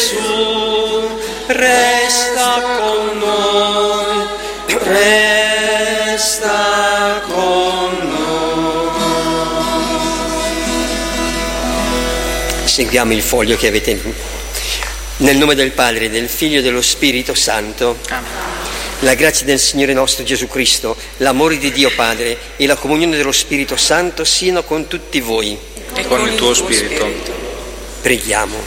Gesù, resta con noi, resta con noi. Seguiamo il foglio che avete. Nel nome del Padre, del Figlio e dello Spirito Santo. Amen. La grazia del Signore nostro Gesù Cristo, l'amore di Dio Padre e la comunione dello Spirito Santo siano con tutti voi. E con il tuo Spirito. Preghiamo.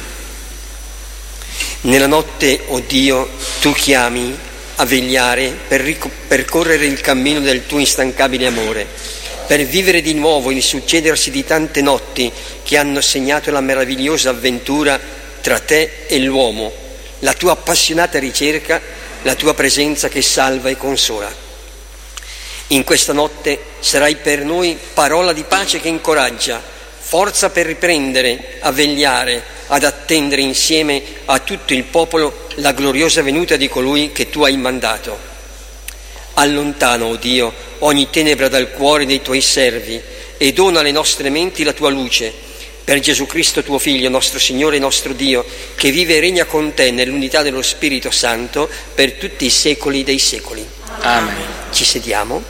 Nella notte, o Dio, tu chiami a vegliare per percorrere il cammino del tuo instancabile amore, per vivere di nuovo il succedersi di tante notti che hanno segnato la meravigliosa avventura tra te e l'uomo, la tua appassionata ricerca, la tua presenza che salva e consola. In questa notte sarai per noi parola di pace che incoraggia, forza per riprendere a vegliare, ad attendere insieme a tutto il popolo la gloriosa venuta di colui che tu hai mandato. Allontana, o Dio, ogni tenebra dal cuore dei tuoi servi e dona alle nostre menti la tua luce. Per Gesù Cristo tuo Figlio, nostro Signore e nostro Dio, che vive e regna con te nell'unità dello Spirito Santo per tutti i secoli dei secoli. Amen. Ci sediamo.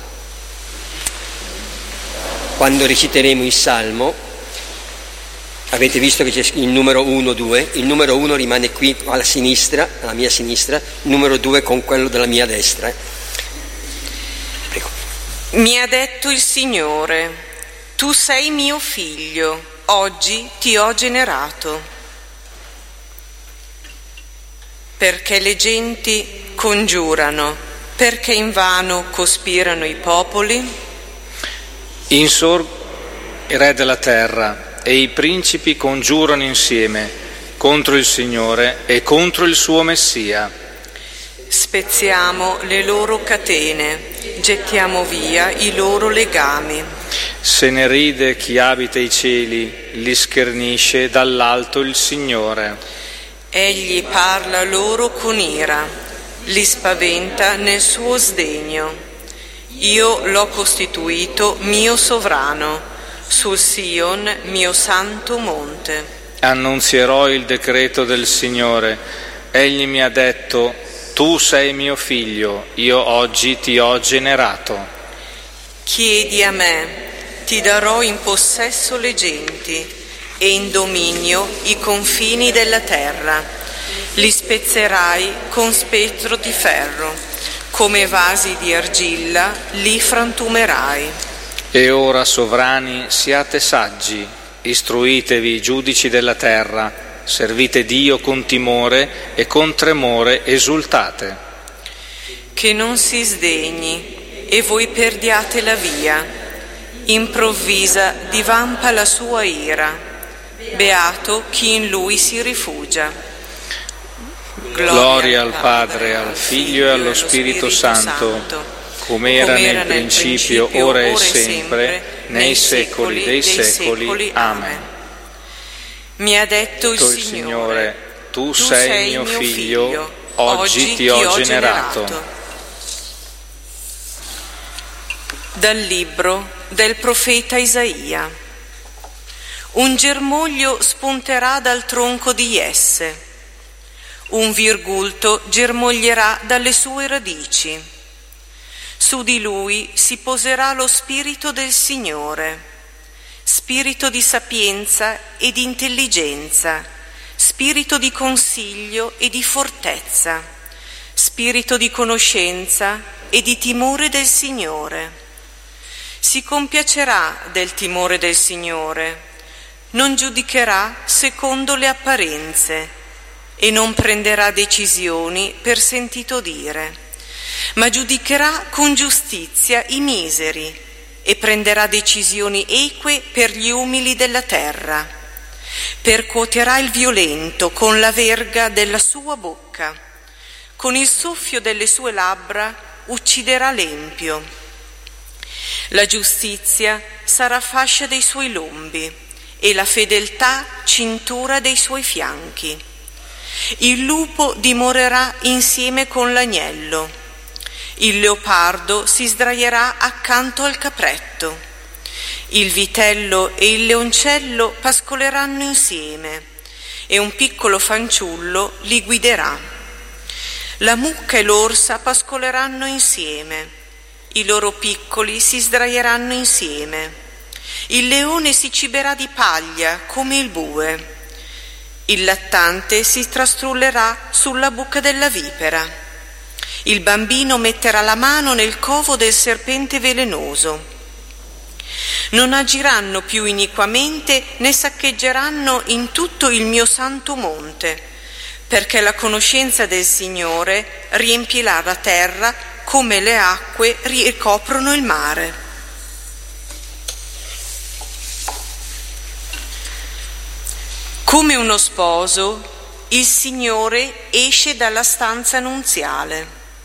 Quando reciteremo il Salmo, avete visto che c'è il numero 1, 2, il numero 1 rimane qui alla sinistra, alla mia sinistra, il numero 2 con quello della mia destra. Prego. Mi ha detto il Signore, tu sei mio figlio. Oggi ti ho generato. Perché le genti congiurano, perché invano cospirano i popoli? Insorgono i re della terra e i principi congiurano insieme contro il Signore e contro il suo Messia. Spezziamo le loro catene, gettiamo via i loro legami. Se ne ride chi abita i cieli, li schernisce dall'alto il Signore. Egli parla loro con ira, li spaventa nel suo sdegno. Io l'ho costituito mio sovrano, sul Sion mio santo monte. Annunzierò il decreto del Signore. Egli mi ha detto, tu sei mio figlio, io oggi ti ho generato. Chiedi a me, ti darò in possesso le genti e in dominio i confini della terra. Li spezzerai con spettro di ferro, come vasi di argilla li frantumerai. E ora, sovrani, siate saggi, istruitevi, giudici della terra, servite Dio con timore e con tremore esultate. Che non si sdegni e voi perdiate la via. Improvvisa divampa la sua ira, beato chi in lui si rifugia. Gloria al Padre, al Figlio e allo Spirito Santo, come era nel principio, ora e sempre, nei secoli dei secoli. Amen. Mi ha detto il Signore, tu sei mio figlio, oggi ti ho generato. Dal libro del profeta Isaia. Un germoglio spunterà dal tronco di Jesse, un virgulto germoglierà dalle sue radici. Su di lui si poserà lo spirito del Signore, spirito di sapienza e di intelligenza, spirito di consiglio e di fortezza, spirito di conoscenza e di timore del Signore. Si compiacerà del timore del Signore, non giudicherà secondo le apparenze e non prenderà decisioni per sentito dire, ma giudicherà con giustizia i miseri e prenderà decisioni eque per gli umili della terra. Percuoterà il violento con la verga della sua bocca, con il soffio delle sue labbra ucciderà l'empio. La giustizia sarà fascia dei suoi lombi e la fedeltà cintura dei suoi fianchi. Il lupo dimorerà insieme con l'agnello, il leopardo si sdraierà accanto al capretto, il vitello e il leoncello pascoleranno insieme, e un piccolo fanciullo li guiderà. La mucca e l'orsa pascoleranno insieme, i loro piccoli si sdraieranno insieme. Il leone si ciberà di paglia come il bue. Il lattante si trastrullerà sulla bocca della vipera. Il bambino metterà la mano nel covo del serpente velenoso. Non agiranno più iniquamente né saccheggeranno in tutto il mio santo monte, perché la conoscenza del Signore riempirà la terra come le acque ricoprono il mare. Come uno sposo, il Signore esce dalla stanza nuziale.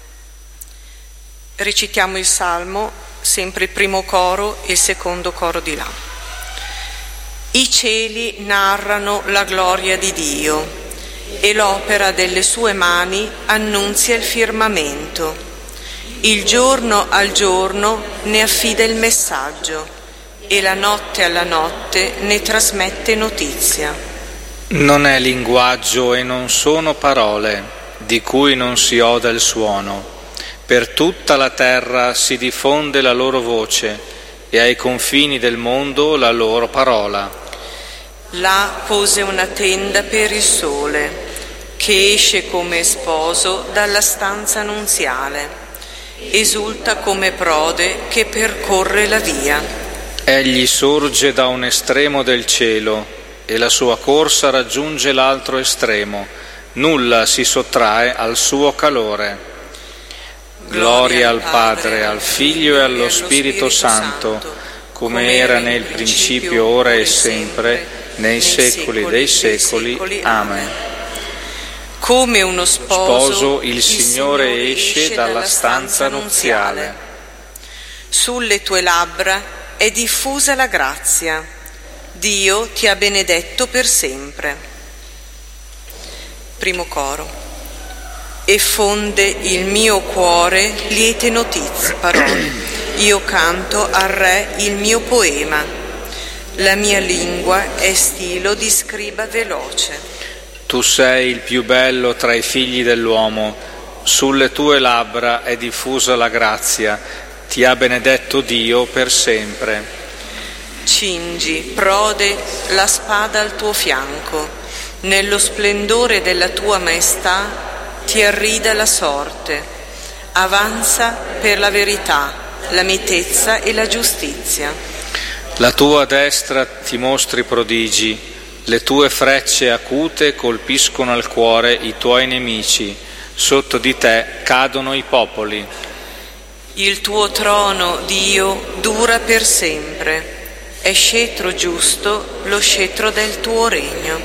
Recitiamo il Salmo, sempre il primo coro e il secondo coro di là. I cieli narrano la gloria di Dio e l'opera delle sue mani annunzia il firmamento. Il giorno al giorno ne affida il messaggio e la notte alla notte ne trasmette notizia. Non è linguaggio e non sono parole, di cui non si oda il suono. Per tutta la terra si diffonde la loro voce e ai confini del mondo la loro parola. Là pose una tenda per il sole, che esce come sposo dalla stanza nuziale. Esulta come prode che percorre la via. Egli sorge da un estremo del cielo e la sua corsa raggiunge l'altro estremo, nulla si sottrae al suo calore. Gloria al Padre, al Figlio e allo Spirito Santo, come era nel principio, ora e sempre, nei secoli dei secoli. Amen. Come uno sposo, il Signore esce dalla stanza nuziale. Sulle tue labbra è diffusa la grazia. Dio ti ha benedetto per sempre. Primo coro. E fonde il mio cuore liete notizie, parole. Io canto al Re il mio poema. La mia lingua è stilo di scriba veloce. Tu sei il più bello tra i figli dell'uomo. Sulle tue labbra è diffusa la grazia. Ti ha benedetto Dio per sempre. Cingi, prode, la spada al tuo fianco, nello splendore della tua maestà ti arrida la sorte, avanza per la verità, la mitezza e la giustizia. La tua destra ti mostri prodigi, le tue frecce acute colpiscono al cuore i tuoi nemici, sotto di te cadono i popoli. Il tuo trono, Dio, dura per sempre. È scettro giusto lo scettro del tuo regno.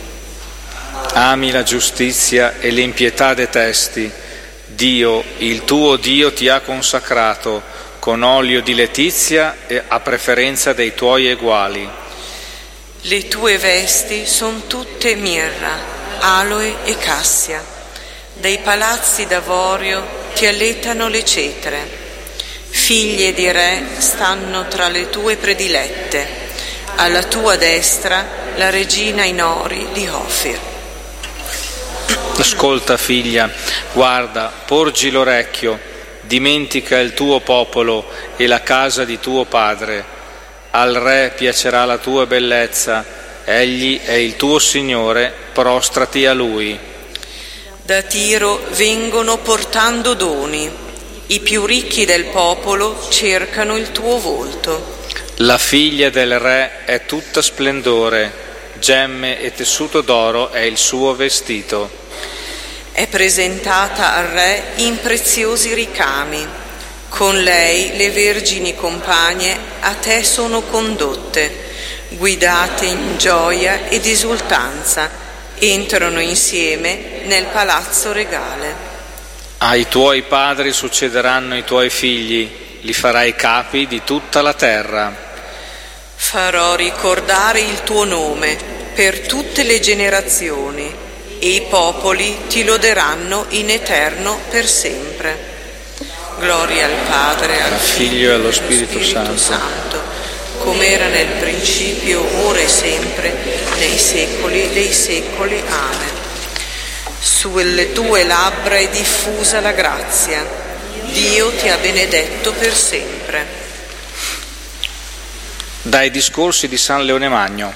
Ami la giustizia e l'impietà detesti. Dio, il tuo Dio, ti ha consacrato con olio di letizia e a preferenza dei tuoi eguali. Le tue vesti son tutte mirra, aloe e cassia. Dai palazzi d'avorio ti alletano le cetre. Figlie di re stanno tra le tue predilette, alla tua destra la regina in ori di Ofir. Ascolta, figlia, guarda, porgi l'orecchio, dimentica il tuo popolo e la casa di tuo padre. Al re piacerà la tua bellezza, egli è il tuo Signore, prostrati a lui. Da Tiro vengono portando doni. I più ricchi del popolo cercano il tuo volto. La figlia del re è tutta splendore, gemme e tessuto d'oro è il suo vestito. È presentata al re in preziosi ricami. Con lei le vergini compagne a te sono condotte, guidate in gioia ed esultanza, entrano insieme nel palazzo regale. Ai tuoi padri succederanno i tuoi figli, li farai capi di tutta la terra. Farò ricordare il tuo nome per tutte le generazioni e i popoli ti loderanno in eterno per sempre. Gloria al Padre, al Figlio e allo Spirito Santo, come era nel principio, ora e sempre, nei secoli dei secoli. Amen. Sulle tue labbra è diffusa la grazia. Dio ti ha benedetto per sempre. Dai discorsi di San Leone Magno.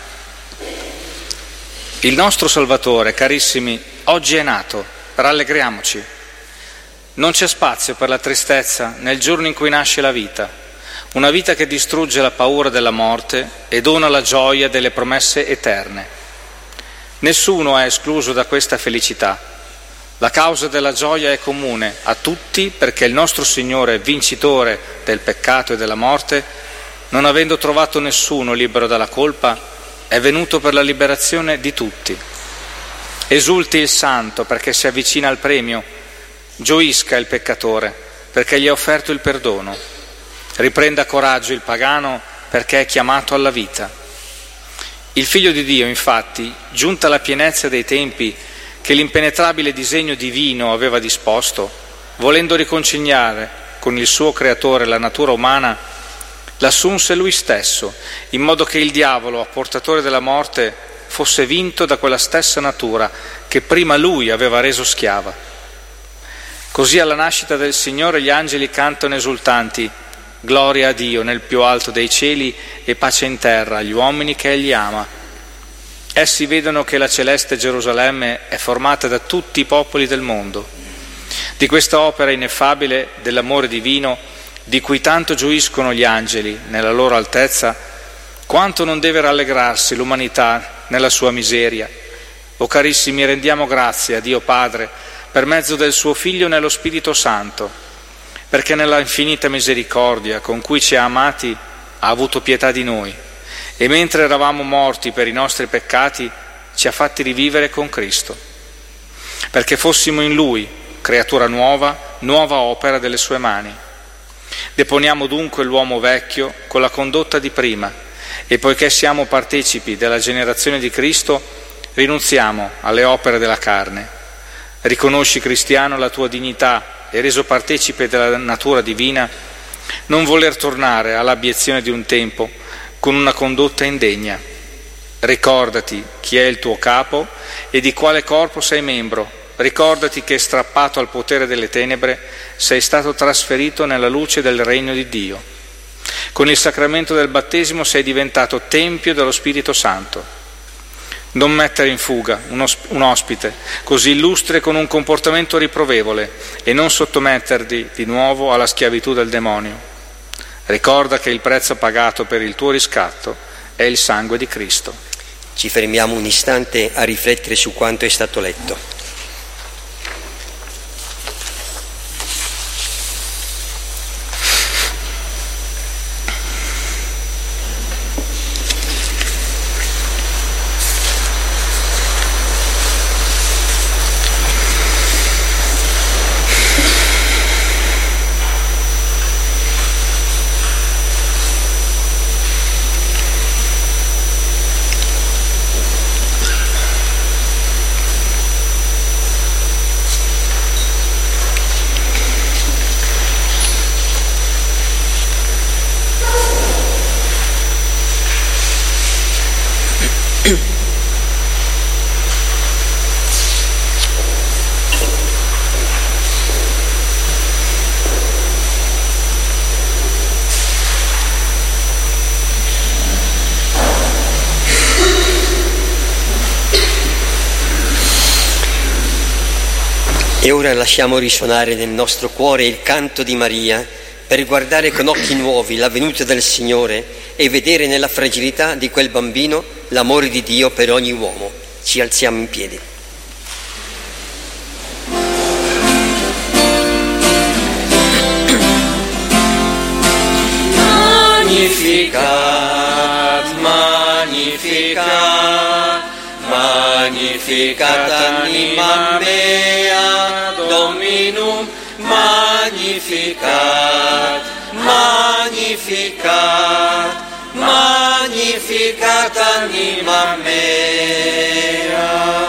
Il nostro Salvatore, carissimi, oggi è nato, rallegriamoci. Non c'è spazio per la tristezza nel giorno in cui nasce la vita, una vita che distrugge la paura della morte e dona la gioia delle promesse eterne. Nessuno è escluso da questa felicità. La causa della gioia è comune a tutti, perché il nostro Signore, vincitore del peccato e della morte, non avendo trovato nessuno libero dalla colpa, è venuto per la liberazione di tutti. Esulti il santo perché si avvicina al premio, gioisca il peccatore perché gli è offerto il perdono, riprenda coraggio il pagano perché è chiamato alla vita. Il Figlio di Dio, infatti, giunta la pienezza dei tempi che l'impenetrabile disegno divino aveva disposto, volendo riconciliare con il suo creatore la natura umana, l'assunse lui stesso, in modo che il diavolo, portatore della morte, fosse vinto da quella stessa natura che prima lui aveva reso schiava. Così alla nascita del Signore gli angeli cantano esultanti: gloria a Dio nel più alto dei cieli e pace in terra agli uomini che Egli ama. Essi vedono che la celeste Gerusalemme è formata da tutti i popoli del mondo. Di questa opera ineffabile dell'amore divino, di cui tanto gioiscono gli angeli nella loro altezza, quanto non deve rallegrarsi l'umanità nella sua miseria. O carissimi, rendiamo grazie a Dio Padre per mezzo del suo Figlio nello Spirito Santo, perché nella infinita misericordia con cui ci ha amati ha avuto pietà di noi, e mentre eravamo morti per i nostri peccati ci ha fatti rivivere con Cristo, perché fossimo in Lui, creatura nuova, nuova opera delle sue mani. Deponiamo dunque l'uomo vecchio con la condotta di prima, e poiché siamo partecipi della generazione di Cristo, rinunziamo alle opere della carne. Riconosci, cristiano, la tua dignità e reso partecipe della natura divina, non voler tornare all'abiezione di un tempo con una condotta indegna. Ricordati chi è il tuo capo e di quale corpo sei membro. Ricordati che, strappato al potere delle tenebre, sei stato trasferito nella luce del regno di Dio. Con il sacramento del battesimo sei diventato tempio dello Spirito Santo. Non mettere in fuga un ospite così illustre con un comportamento riprovevole e non sottometterti di nuovo alla schiavitù del demonio. Ricorda che il prezzo pagato per il tuo riscatto è il sangue di Cristo. Ci fermiamo un istante a riflettere su quanto è stato letto. E ora lasciamo risuonare nel nostro cuore il canto di Maria per guardare con occhi nuovi la venuta del Signore e vedere nella fragilità di quel bambino l'amore di Dio per ogni uomo. Ci alziamo in piedi. Magnificat, magnificat, magnificat animam mea Dominum, magnificat, magnificat, magnificat animam mea.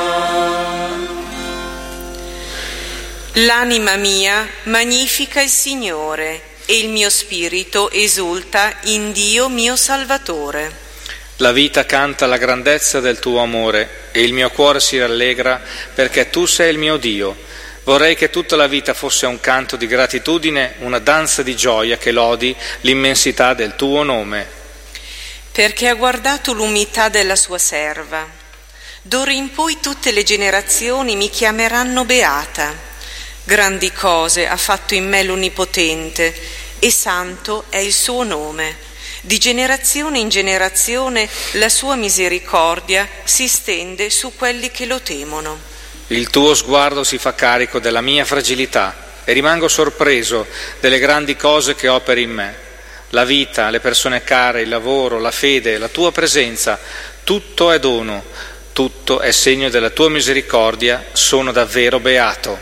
L'anima mia magnifica il Signore, e il mio spirito esulta in Dio mio Salvatore. La vita canta la grandezza del tuo amore e il mio cuore si rallegra perché tu sei il mio Dio. Vorrei che tutta la vita fosse un canto di gratitudine, una danza di gioia che lodi l'immensità del tuo nome. Perché ha guardato l'umiltà della sua serva. D'ora in poi tutte le generazioni mi chiameranno beata. Grandi cose ha fatto in me l'Onnipotente e santo è il suo nome. Di generazione in generazione la sua misericordia si stende su quelli che lo temono. Il tuo sguardo si fa carico della mia fragilità e rimango sorpreso delle grandi cose che operi in me. La vita, le persone care, il lavoro, la fede, la tua presenza, tutto è dono, tutto è segno della tua misericordia, sono davvero beato.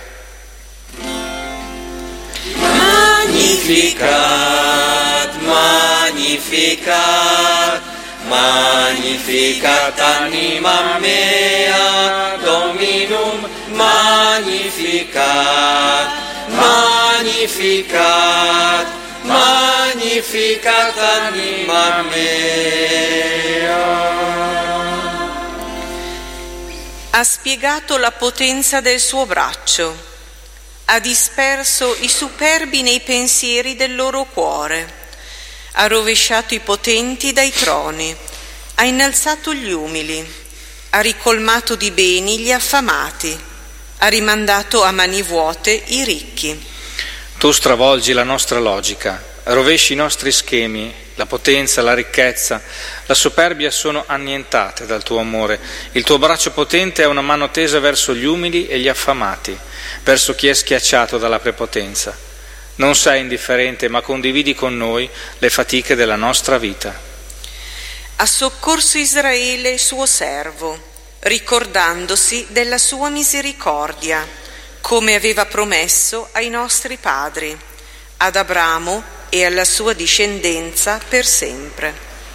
Magnificat, magnificat, magnificat animam mea, Dominum, magnificat, magnificat, magnificat animam mea. Ha spiegato la potenza del suo braccio. Ha disperso i superbi nei pensieri del loro cuore, ha rovesciato i potenti dai troni, ha innalzato gli umili, ha ricolmato di beni gli affamati, ha rimandato a mani vuote i ricchi. Tu stravolgi la nostra logica, rovesci i nostri schemi, la potenza, la ricchezza, la superbia sono annientate dal tuo amore. Il tuo braccio potente è una mano tesa verso gli umili e gli affamati, verso chi è schiacciato dalla prepotenza. Non sei indifferente, ma condividi con noi le fatiche della nostra vita. Ha soccorso Israele, suo servo, ricordandosi della sua misericordia, come aveva promesso ai nostri padri, ad Abramo e alla sua discendenza per sempre.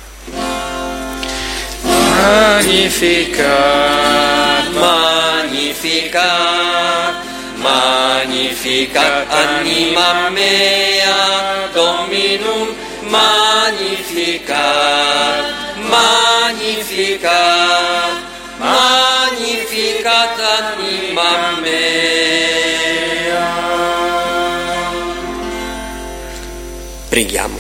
Magnificat, magnificat, magnificat animam mea, Dominum, magnificat, magnificat, magnificat animam mea. Preghiamo.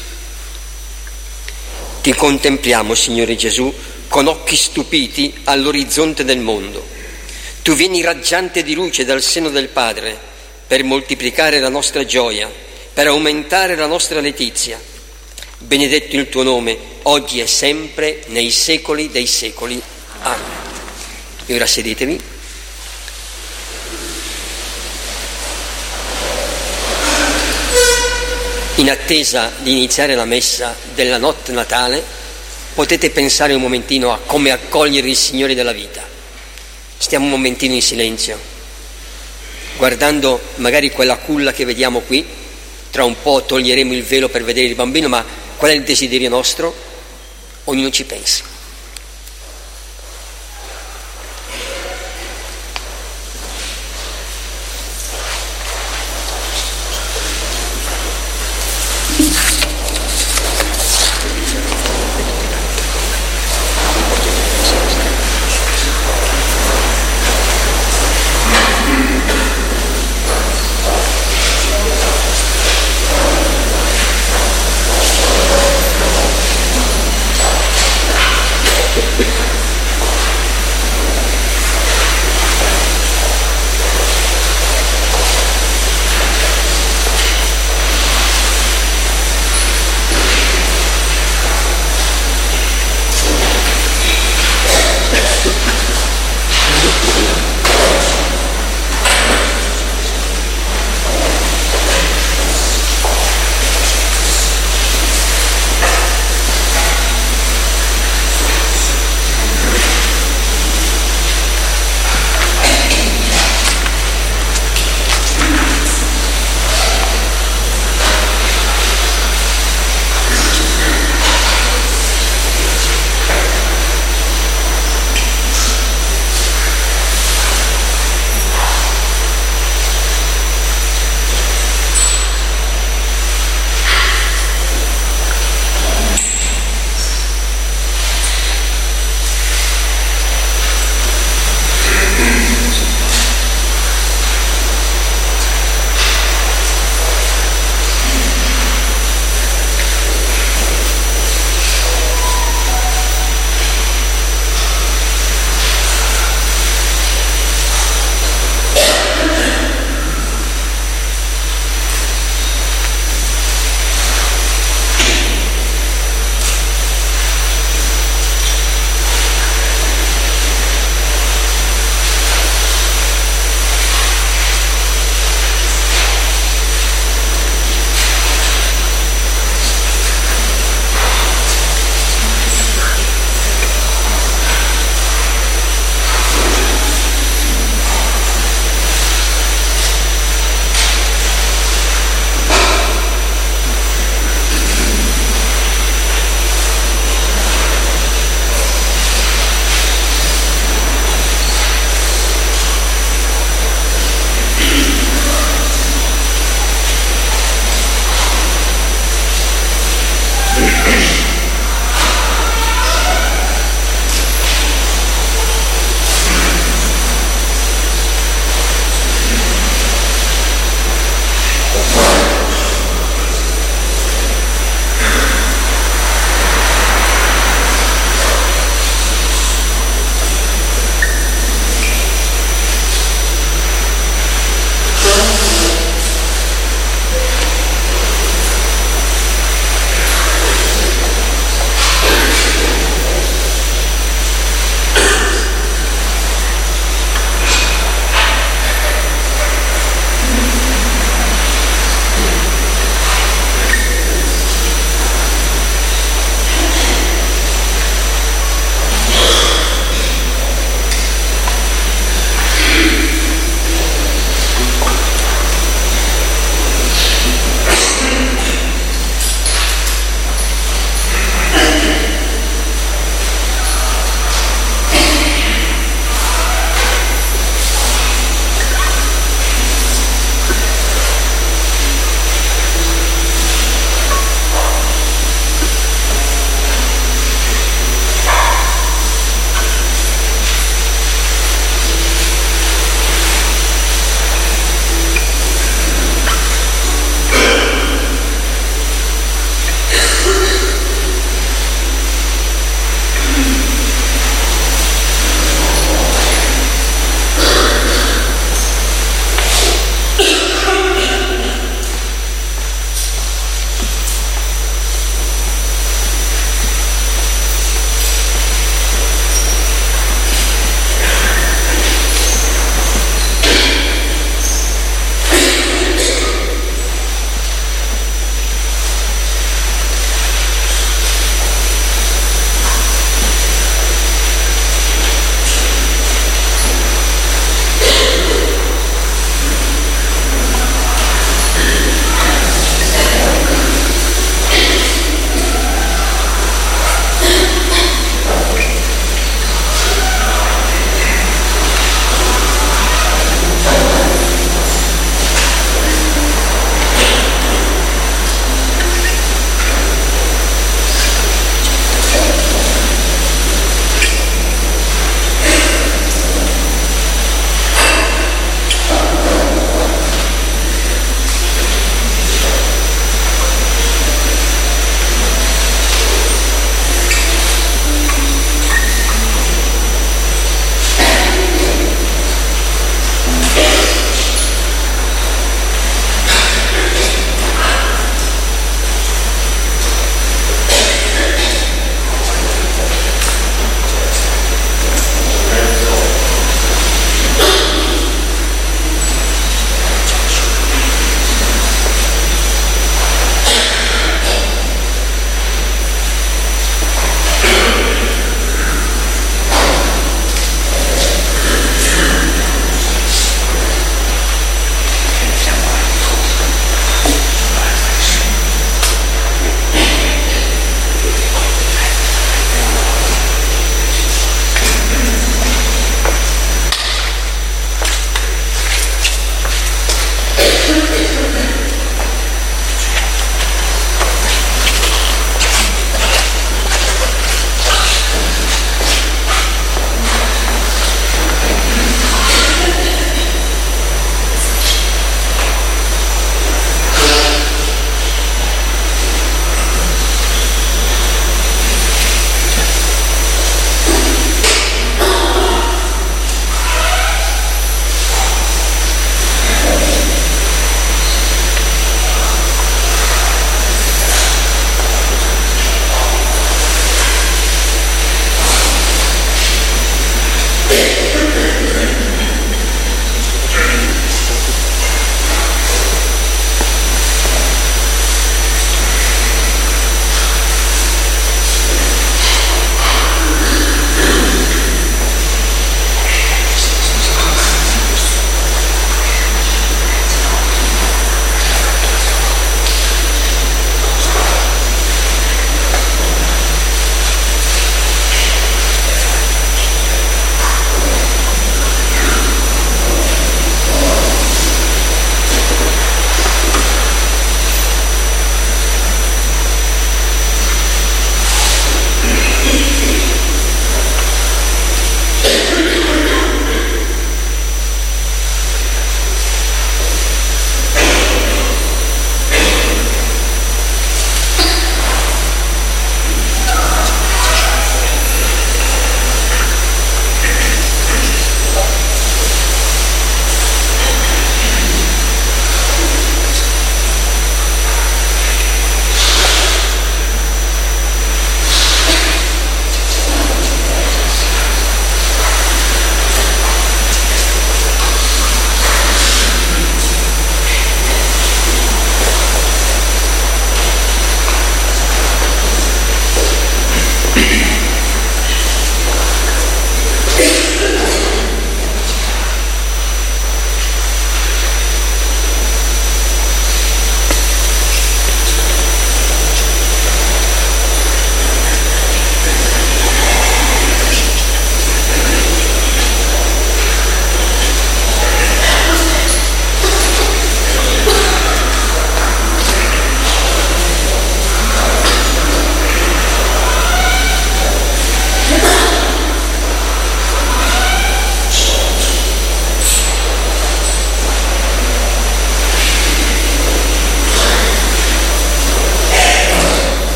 Ti contempliamo, Signore Gesù, con occhi stupiti all'orizzonte del mondo. Tu vieni raggiante di luce dal seno del Padre per moltiplicare la nostra gioia, per aumentare la nostra letizia. Benedetto il tuo nome, oggi e sempre, nei secoli dei secoli. Amen. E ora sedetevi. In attesa di iniziare la messa della notte natale, potete pensare un momentino a come accogliere il Signore della vita. Stiamo un momentino in silenzio, guardando magari quella culla che vediamo qui. Tra un po' toglieremo il velo per vedere il bambino, ma qual è il desiderio nostro? Ognuno ci pensi.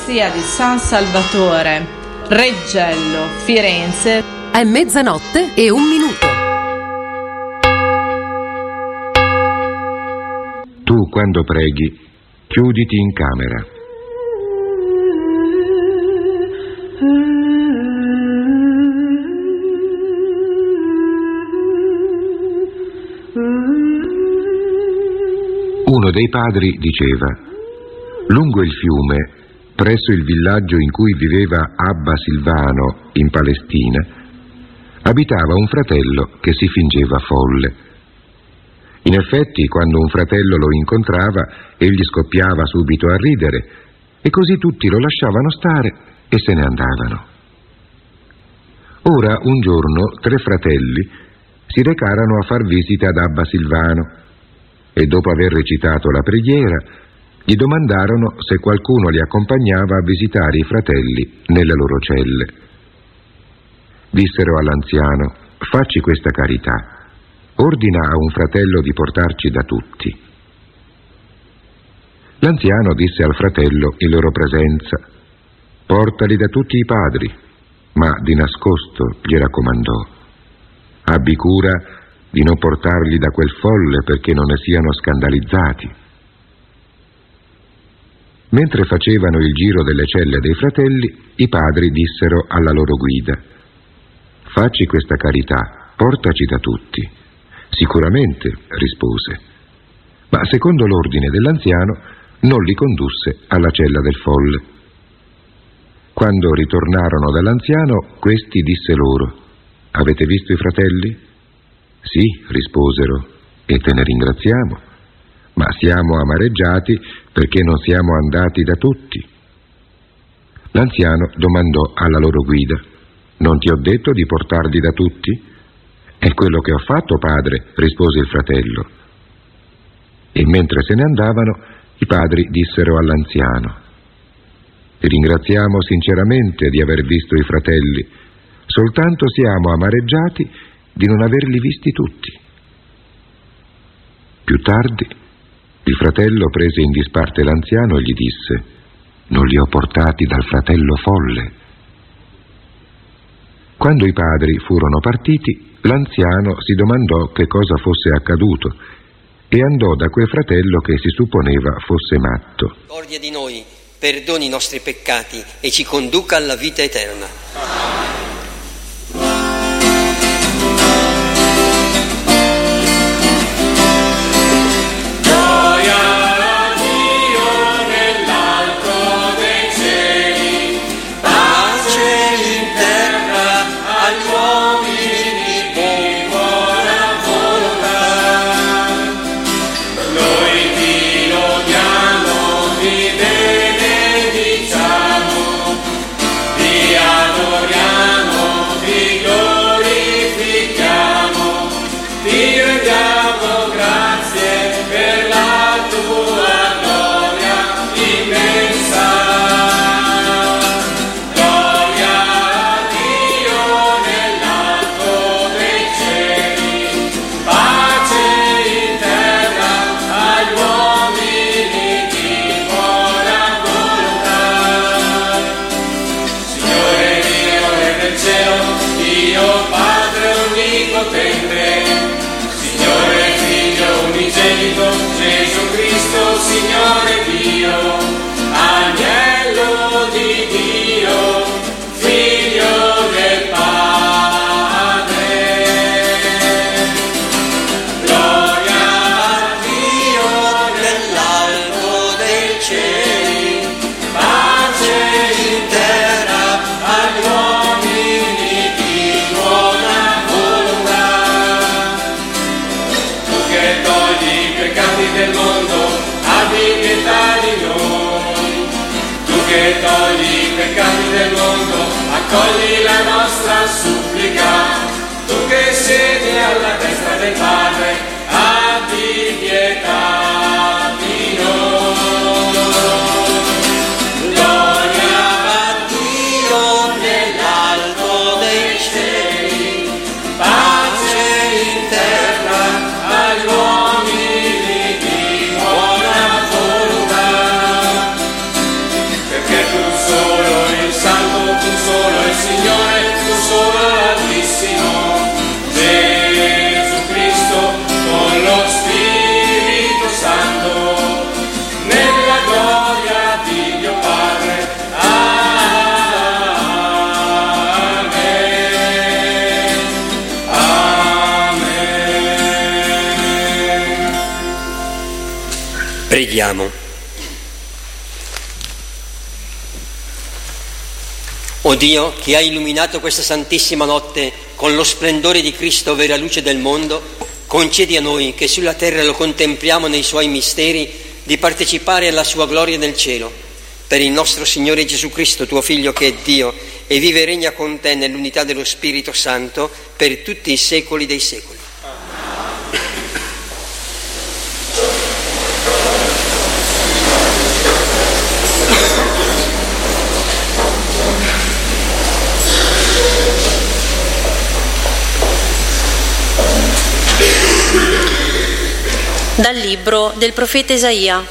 Abbazia di San Salvatore, Reggello, Firenze. È 00:01. Tu, quando preghi, chiuditi in camera. Uno dei padri diceva: lungo il fiume, presso il villaggio in cui viveva Abba Silvano in Palestina, abitava un fratello che si fingeva folle. In effetti, quando un fratello lo incontrava, egli scoppiava subito a ridere, e così tutti lo lasciavano stare e se ne andavano. Ora, un giorno, 3 fratelli si recarono a far visita ad Abba Silvano e dopo aver recitato la preghiera gli domandarono se qualcuno li accompagnava a visitare i fratelli nelle loro celle. Dissero all'anziano: facci questa carità, ordina a un fratello di portarci da tutti. L'anziano disse al fratello in loro presenza: portali da tutti i padri, ma di nascosto gli raccomandò: abbi cura di non portarli da quel folle perché non ne siano scandalizzati. Mentre facevano il giro delle celle dei fratelli, i padri dissero alla loro guida: facci questa carità, portaci da tutti. Sicuramente, rispose, ma secondo l'ordine dell'anziano non li condusse alla cella del folle. Quando ritornarono dall'anziano, questi disse loro: avete visto i fratelli? Sì, risposero, e te ne ringraziamo, ma siamo amareggiati perché non siamo andati da tutti. L'anziano domandò alla loro guida: non ti ho detto di portarli da tutti? È quello che ho fatto, padre, rispose il fratello. E mentre se ne andavano, i padri dissero all'anziano: ti ringraziamo sinceramente di aver visto i fratelli, soltanto siamo amareggiati di non averli visti tutti. Più tardi, il fratello prese in disparte l'anziano e gli disse: non li ho portati dal fratello folle. Quando i padri furono partiti, l'anziano si domandò che cosa fosse accaduto e andò da quel fratello che si supponeva fosse matto. Misericordia di noi, perdoni i nostri peccati e ci conduca alla vita eterna. Accogli la nostra supplica, tu che siedi alla destra del Padre, abbi pietà di noi. Gloria a Dio nell'alto dei cieli, pace in terra agli uomini di buona volontà, perché tu Preghiamo. O Dio, che hai illuminato questa santissima notte con lo splendore di Cristo, vera luce del mondo, concedi a noi, che sulla terra lo contempliamo nei suoi misteri, di partecipare alla sua gloria nel cielo. Per il nostro Signore Gesù Cristo, tuo Figlio, che è Dio e vive e regna con te nell'unità dello Spirito Santo per tutti i secoli dei secoli. Dal libro del profeta Isaia.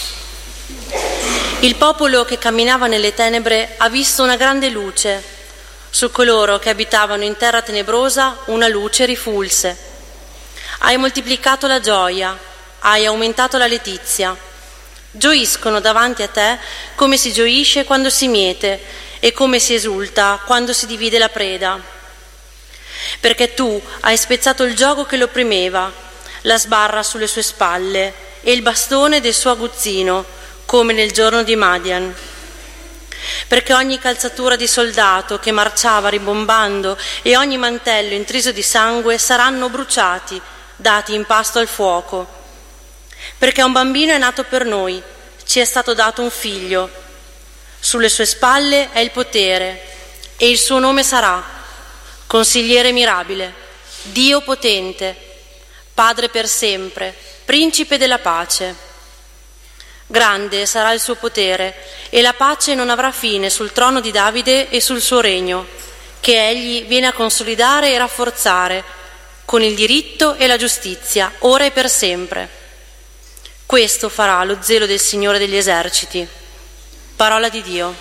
Il popolo che camminava nelle tenebre ha visto una grande luce. Su coloro che abitavano in terra tenebrosa una luce rifulse. Hai moltiplicato la gioia, hai aumentato la letizia. Gioiscono davanti a te come si gioisce quando si miete e come si esulta quando si divide la preda. Perché tu hai spezzato il giogo che lo opprimeva, la sbarra sulle sue spalle e il bastone del suo aguzzino, come nel giorno di Madian. Perché ogni calzatura di soldato che marciava ribombando e ogni mantello intriso di sangue saranno bruciati, dati in pasto al fuoco. Perché un bambino è nato per noi, ci è stato dato un figlio. Sulle sue spalle è il potere e il suo nome sarà Consigliere mirabile, Dio potente, Padre per sempre, Principe della pace. Grande sarà il suo potere e la pace non avrà fine sul trono di Davide e sul suo regno, che egli viene a consolidare e rafforzare con il diritto e la giustizia, ora e per sempre. Questo farà lo zelo del Signore degli eserciti. Parola di Dio.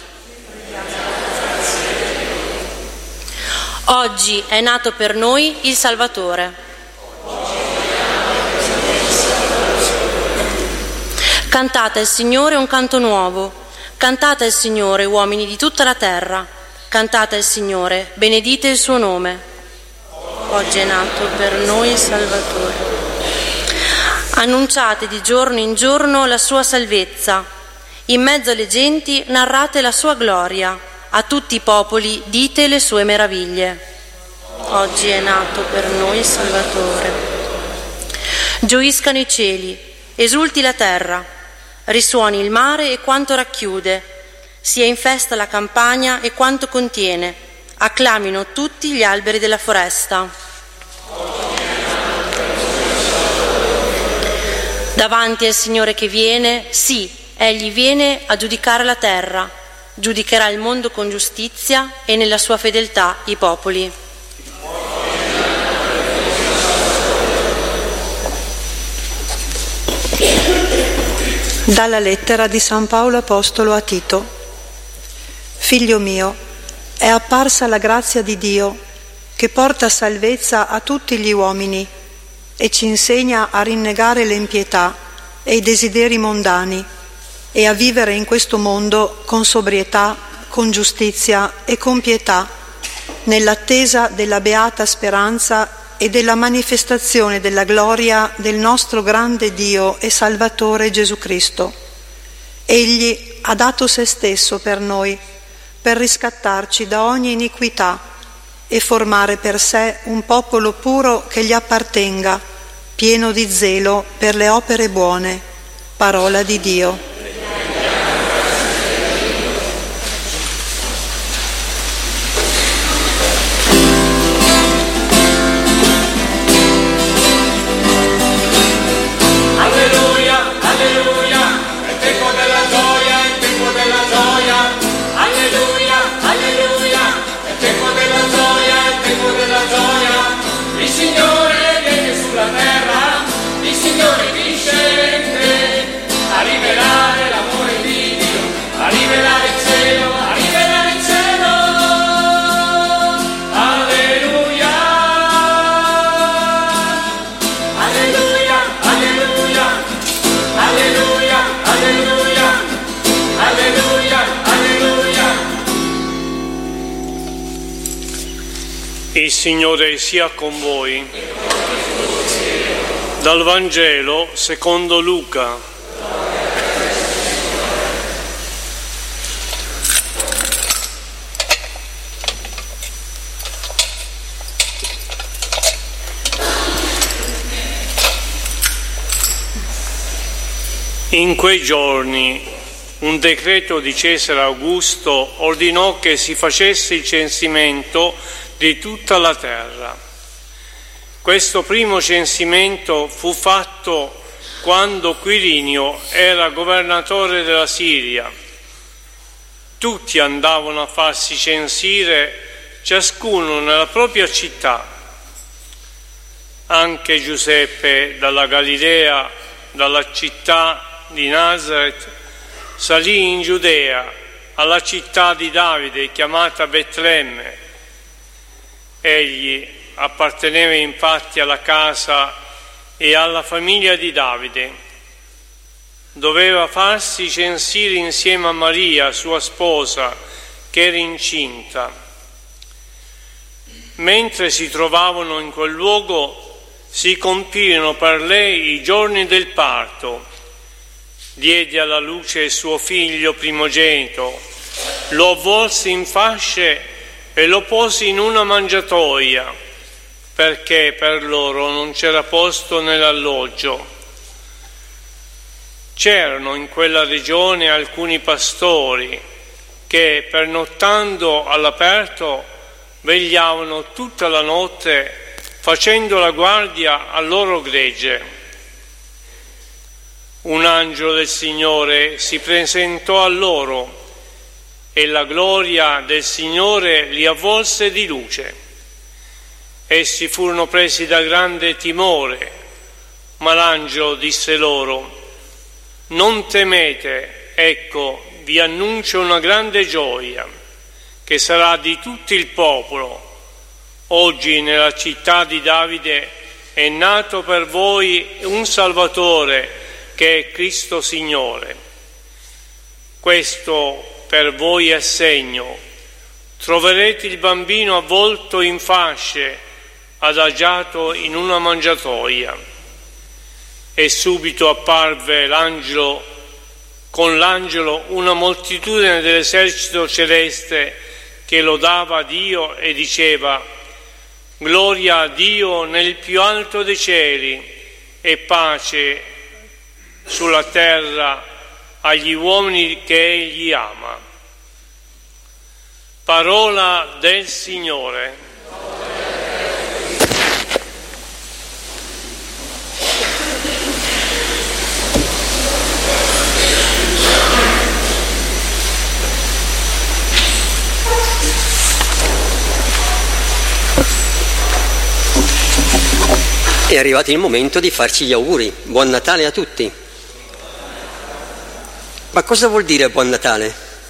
Oggi è nato per noi il Salvatore. Cantate al Signore un canto nuovo, cantate al Signore, uomini di tutta la terra, cantate al Signore, benedite il suo nome. Oggi è nato per noi il Salvatore. Annunciate di giorno in giorno la sua salvezza, in mezzo alle genti narrate la sua gloria, a tutti i popoli dite le sue meraviglie. Oggi è nato per noi il Salvatore. Gioiscano i cieli, esulti la terra, risuoni il mare e quanto racchiude, sia in festa la campagna e quanto contiene, acclamino tutti gli alberi della foresta. Davanti al Signore che viene, sì, egli viene a giudicare la terra, giudicherà il mondo con giustizia e nella sua fedeltà i popoli. Dalla lettera di San Paolo Apostolo a Tito. Figlio mio, è apparsa la grazia di Dio che porta salvezza a tutti gli uomini e ci insegna a rinnegare l'impietà e i desideri mondani e a vivere in questo mondo con sobrietà, con giustizia e con pietà, nell'attesa della beata speranza e della manifestazione della gloria del nostro grande Dio e Salvatore Gesù Cristo. Egli ha dato se stesso per noi, per riscattarci da ogni iniquità e formare per sé un popolo puro che gli appartenga, pieno di zelo per le opere buone. Parola di Dio. Il Signore sia con voi. Dal Vangelo secondo Luca. In quei giorni un decreto di Cesare Augusto ordinò che si facesse il censimento di tutta la terra. Questo primo censimento fu fatto quando Quirinio era governatore della Siria. Tutti andavano a farsi censire, ciascuno nella propria città. Anche Giuseppe dalla Galilea, dalla città di Nazaret, salì in Giudea, alla città di Davide chiamata Betlemme. Egli apparteneva infatti alla casa e alla famiglia di Davide. Doveva farsi censire insieme a Maria, sua sposa, che era incinta. Mentre si trovavano in quel luogo, si compirono per lei i giorni del parto. Diede alla luce suo figlio primogenito, lo avvolse in fasce e lo pose in una mangiatoia, perché per loro non c'era posto nell'alloggio. C'erano in quella regione alcuni pastori che, pernottando all'aperto, vegliavano tutta la notte facendo la guardia al loro gregge. Un angelo del Signore si presentò a loro e la gloria del Signore li avvolse di luce. Essi furono presi da grande timore, ma l'angelo disse loro: non temete, ecco, vi annuncio una grande gioia, che sarà di tutto il popolo. Oggi nella città di Davide è nato per voi un Salvatore, che è Cristo Signore. Questo per voi è segno: troverete il bambino avvolto in fasce, adagiato in una mangiatoia. E subito apparve con l'angelo una moltitudine dell'esercito celeste che lodava Dio e diceva: gloria a Dio nel più alto dei cieli e pace sulla terra agli uomini che Egli ama. Parola del Signore. È arrivato il momento di farci gli auguri. Buon Natale a tutti. Ma cosa vuol dire buon Natale?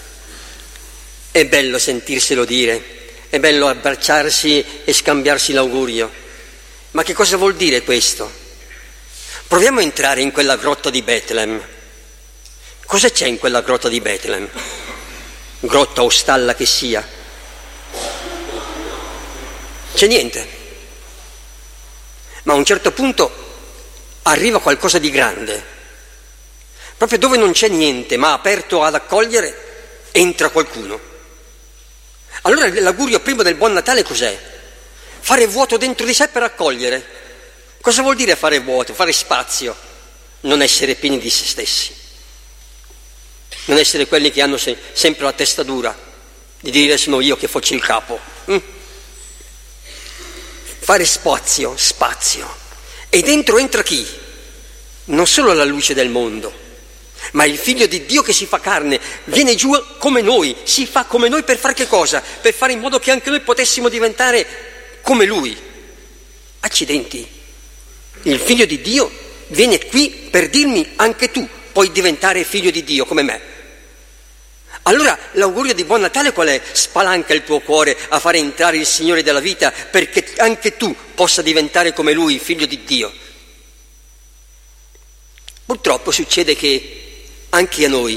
È bello sentirselo dire, è bello abbracciarsi e scambiarsi l'augurio. Ma che cosa vuol dire questo? Proviamo a entrare in quella grotta di Betlem. Cosa c'è in quella grotta di Betlem? Grotta o stalla che sia? C'è niente. Ma a un certo punto arriva qualcosa di grande. Proprio dove non c'è niente, ma aperto ad accogliere, entra qualcuno. Allora l'augurio prima del Buon Natale cos'è? Fare vuoto dentro di sé per accogliere. Cosa vuol dire fare vuoto? Fare spazio, non essere pieni di se stessi. Non essere quelli che hanno sempre la testa dura, di dire sono io che faccio il capo. Fare spazio. E dentro entra chi? Non solo la luce del mondo, ma il Figlio di Dio che si fa carne, viene giù come noi, si fa come noi per fare che cosa? Per fare in modo che anche noi potessimo diventare come Lui. Accidenti, il Figlio di Dio viene qui per dirmi anche tu puoi diventare figlio di Dio come me. Allora l'augurio di Buon Natale qual è? Spalanca il tuo cuore a fare entrare il Signore della vita perché anche tu possa diventare come Lui, figlio di Dio. Purtroppo succede che anche a noi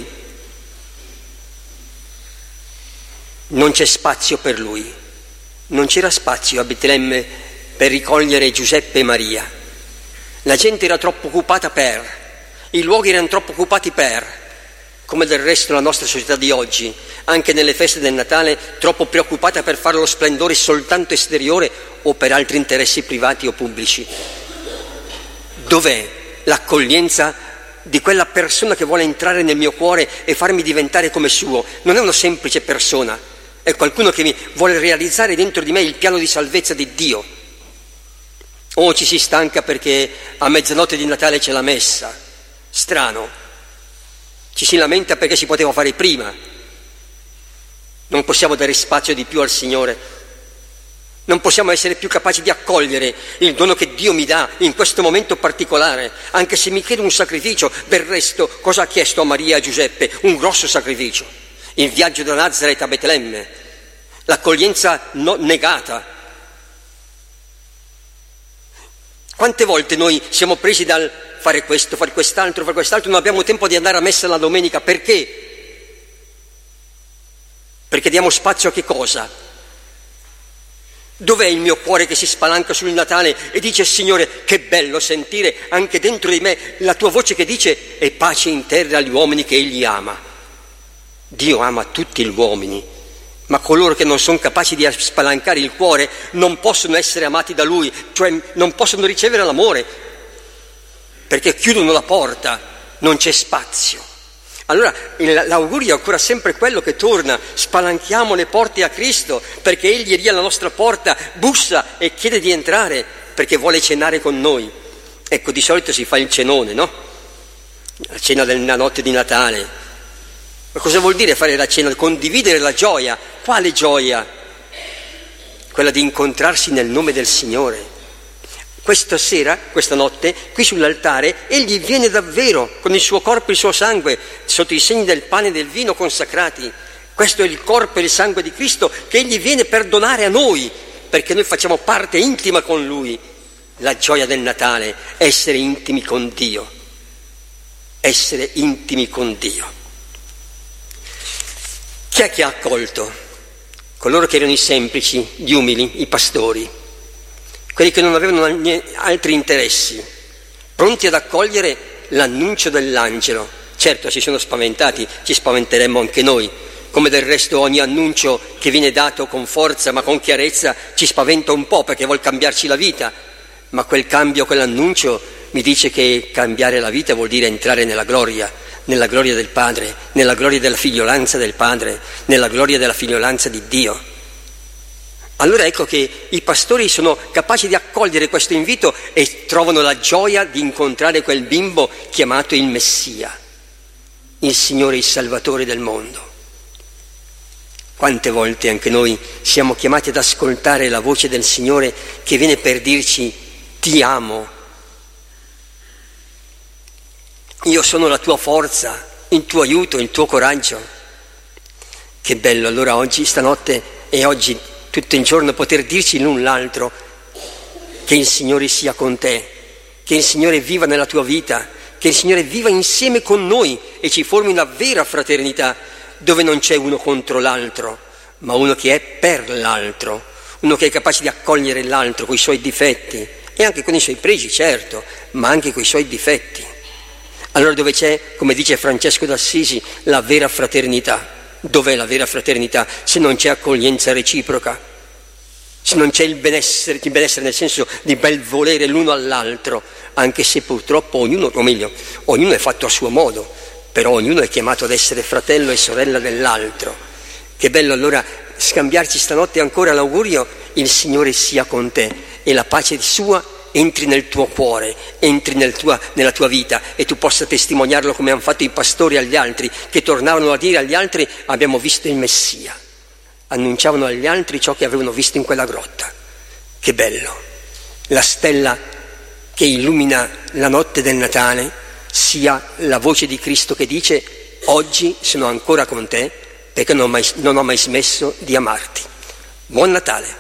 non c'è spazio per Lui. Non c'era spazio a Betlemme per ricogliere Giuseppe e Maria. La gente era troppo occupata i luoghi erano troppo occupati come del resto la nostra società di oggi, anche nelle feste del Natale, troppo preoccupata per fare lo splendore soltanto esteriore o per altri interessi privati o pubblici. Dov'è l'accoglienza di quella persona che vuole entrare nel mio cuore e farmi diventare come suo. Non è una semplice persona, è qualcuno che mi vuole realizzare dentro di me il piano di salvezza di Dio. O ci si stanca perché a mezzanotte di Natale c'è la messa. Strano. Ci si lamenta perché si poteva fare prima. Non possiamo dare spazio di più al Signore. Non possiamo essere più capaci di accogliere il dono che Dio mi dà in questo momento particolare, anche se mi chiede un sacrificio. Del resto, cosa ha chiesto a Maria e a Giuseppe? Un grosso sacrificio. Il viaggio da Nazareth a Betlemme, l'accoglienza negata. Quante volte noi siamo presi dal fare questo, fare quest'altro, non abbiamo tempo di andare a messa la domenica. Perché? Perché diamo spazio a che cosa? Dov'è il mio cuore che si spalanca sul Natale e dice: Signore, che bello sentire anche dentro di me la tua voce che dice: e pace in terra agli uomini che egli ama. Dio ama tutti gli uomini, ma coloro che non sono capaci di spalancare il cuore non possono essere amati da Lui, cioè non possono ricevere l'amore, perché chiudono la porta, non c'è spazio. Allora l'augurio è ancora sempre quello che torna: spalanchiamo le porte a Cristo, perché Egli è lì alla nostra porta, bussa e chiede di entrare, perché vuole cenare con noi. Ecco, di solito si fa il cenone, no? La cena della notte di Natale. Ma cosa vuol dire fare la cena? Condividere la gioia. Quale gioia? Quella di incontrarsi nel nome del Signore. Questa sera, questa notte, qui sull'altare, Egli viene davvero con il suo corpo e il suo sangue, sotto i segni del pane e del vino consacrati. Questo è il corpo e il sangue di Cristo che Egli viene per donare a noi, perché noi facciamo parte intima con Lui. La gioia del Natale, essere intimi con Dio. Essere intimi con Dio. Chi è che ha accolto? Coloro che erano i semplici, gli umili, i pastori. Quelli che non avevano altri interessi, pronti ad accogliere l'annuncio dell'angelo. Certo, si sono spaventati, ci spaventeremmo anche noi, come del resto ogni annuncio che viene dato con forza ma con chiarezza ci spaventa un po' perché vuol cambiarci la vita, ma quel cambio, quell'annuncio mi dice che cambiare la vita vuol dire entrare nella gloria del Padre, nella gloria della figliolanza del Padre, nella gloria della figliolanza di Dio. Allora ecco che i pastori sono capaci di accogliere questo invito e trovano la gioia di incontrare quel bimbo chiamato il Messia, il Signore, il Salvatore del mondo. Quante volte anche noi siamo chiamati ad ascoltare la voce del Signore che viene per dirci: ti amo, io sono la tua forza, il tuo aiuto, il tuo coraggio. Che bello allora oggi, stanotte e oggi tutto il giorno poter dirci l'un l'altro che il Signore sia con te, che il Signore viva nella tua vita, che il Signore viva insieme con noi e ci formi una vera fraternità dove non c'è uno contro l'altro, ma uno che è per l'altro, uno che è capace di accogliere l'altro con i suoi difetti e anche con i suoi pregi, certo, ma anche con i suoi difetti. Allora dove c'è, come dice Francesco d'Assisi, la vera fraternità? Dov'è la vera fraternità se non c'è accoglienza reciproca? Se non c'è il benessere nel senso di bel volere l'uno all'altro, anche se purtroppo ognuno è fatto a suo modo, però ognuno è chiamato ad essere fratello e sorella dell'altro. Che bello allora scambiarci stanotte ancora l'augurio: il Signore sia con te e la pace sua entri nel tuo cuore, entri nella tua vita e tu possa testimoniarlo come hanno fatto i pastori agli altri, che tornavano a dire agli altri: abbiamo visto il Messia. Annunciavano agli altri ciò che avevano visto in quella grotta. Che bello! La stella che illumina la notte del Natale sia la voce di Cristo che dice: oggi sono ancora con te perché non ho mai smesso di amarti. Buon Natale!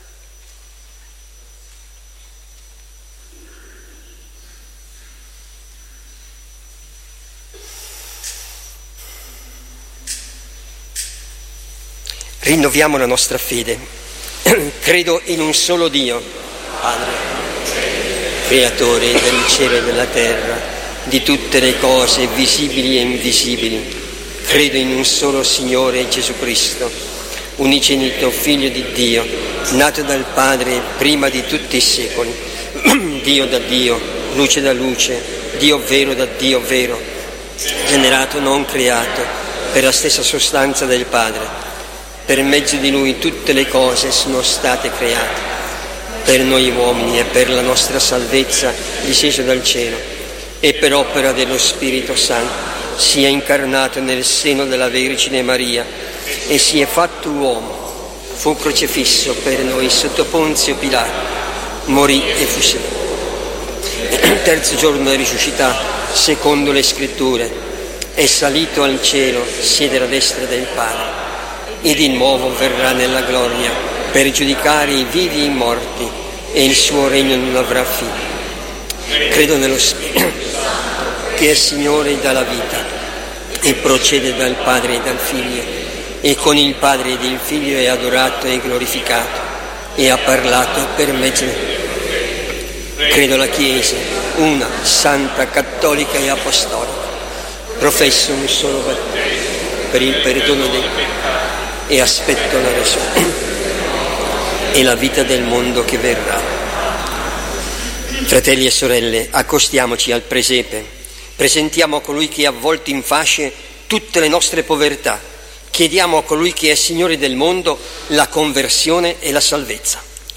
Rinnoviamo la nostra fede. Credo in un solo Dio, Padre, Creatore del cielo e della terra, di tutte le cose visibili e invisibili. Credo in un solo Signore Gesù Cristo, unigenito Figlio di Dio, nato dal Padre prima di tutti i secoli, Dio da Dio, luce da luce, Dio vero, generato, non creato, per la stessa sostanza del Padre. Per mezzo di Lui tutte le cose sono state create, per noi uomini e per la nostra salvezza, disceso dal cielo, e per opera dello Spirito Santo si è incarnato nel seno della Vergine Maria e si è fatto uomo. Fu crocifisso per noi sotto Ponzio Pilato, morì e fu sepolto. Il terzo giorno è risuscitato, secondo le Scritture, è salito al cielo, siede alla destra del Padre, e di nuovo verrà nella gloria per giudicare i vivi e i morti, e il suo regno non avrà fine. Credo nello Spirito, che è Signore e dà la vita, e procede dal Padre e dal Figlio, e con il Padre ed il Figlio è adorato e glorificato, e ha parlato per mezzo. Credo la Chiesa, una, santa, cattolica e apostolica. Professo un solo battesimo per il perdono dei peccati e aspetto la resurrezione e la vita del mondo che verrà. Fratelli e sorelle, accostiamoci al presepe, presentiamo a colui che ha avvolto in fasce tutte le nostre povertà, chiediamo a colui che è Signore del mondo la conversione e la salvezza.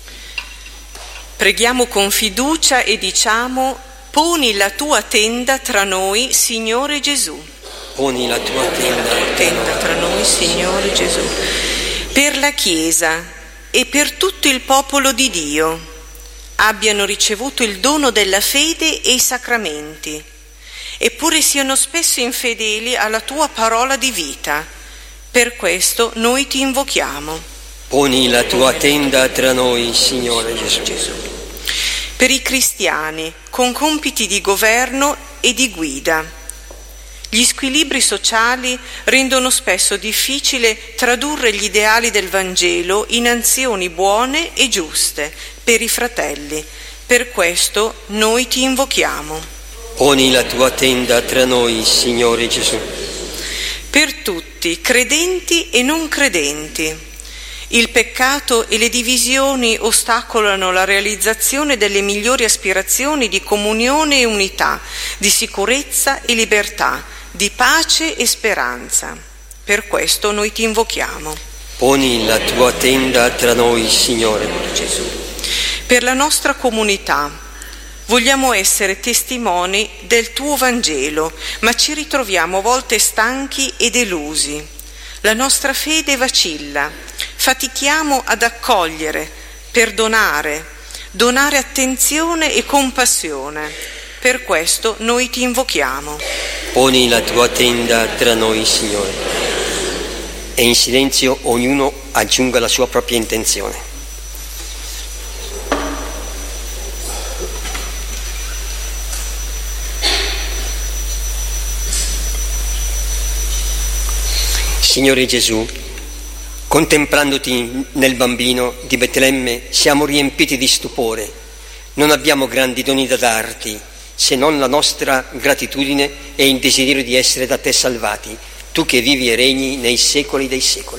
Preghiamo con fiducia e diciamo: poni la tua tenda tra noi, Signore Gesù. Poni la tua tenda tra noi, Signore Gesù. Per la Chiesa e per tutto il popolo di Dio abbiano ricevuto il dono della fede e i sacramenti, eppure siano spesso infedeli alla tua parola di vita. Per questo noi ti invochiamo. Poni la tua tenda tra noi, Signore Gesù. Per i cristiani con compiti di governo e di guida. Gli squilibri sociali rendono spesso difficile tradurre gli ideali del Vangelo in azioni buone e giuste per i fratelli. Per questo noi ti invochiamo. Poni la tua tenda tra noi, Signore Gesù. Per tutti, credenti e non credenti. Il peccato e le divisioni ostacolano la realizzazione delle migliori aspirazioni di comunione e unità, di sicurezza e libertà, di pace e speranza. Per questo noi ti invochiamo. Poni la tua tenda tra noi, Signore Gesù. Per la nostra comunità vogliamo essere testimoni del tuo Vangelo, ma ci ritroviamo a volte stanchi e delusi. La nostra fede vacilla, fatichiamo ad accogliere, perdonare, donare attenzione e compassione. Per questo noi ti invochiamo. Poni la tua tenda tra noi, Signore. E in silenzio ognuno aggiunga la sua propria intenzione. Signore Gesù, contemplandoti nel bambino di Betlemme siamo riempiti di stupore. Non abbiamo grandi doni da darti, se non la nostra gratitudine e il desiderio di essere da te salvati, tu che vivi e regni nei secoli dei secoli.